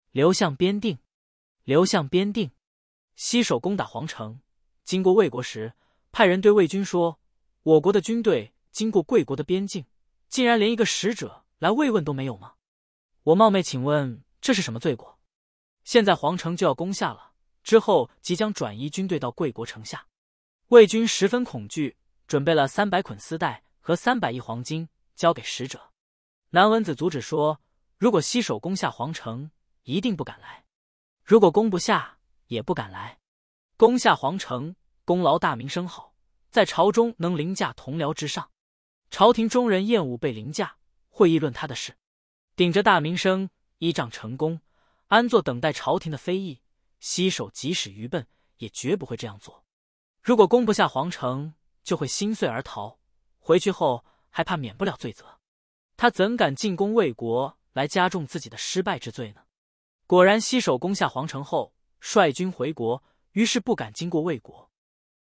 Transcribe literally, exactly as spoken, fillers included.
刘向边定，刘向边定。西首攻打皇城，经过魏国时，派人对魏军说：“我国的军队经过贵国的边境，竟然连一个使者来慰问都没有吗？我冒昧请问，这是什么罪过？现在皇城就要攻下了，之后即将转移军队到贵国城下。”魏军十分恐惧，准备了三百捆丝带和三百亿黄金，交给使者。南文子阻止说：“如果西首攻下皇城，一定不敢来；如果攻不下，也不敢来。攻下皇城，功劳大，名声好，在朝中能凌驾同僚之上。朝廷中人厌恶被凌驾，会议论他的事。顶着大名声，依仗成功，安坐等待朝廷的非议。西首即使愚笨，也绝不会这样做。如果攻不下皇城，就会心碎而逃，回去后还怕免不了罪责。他怎敢进攻魏国，来加重自己的失败之罪呢？”果然，西首攻下皇城后，率军回国，于是不敢经过魏国。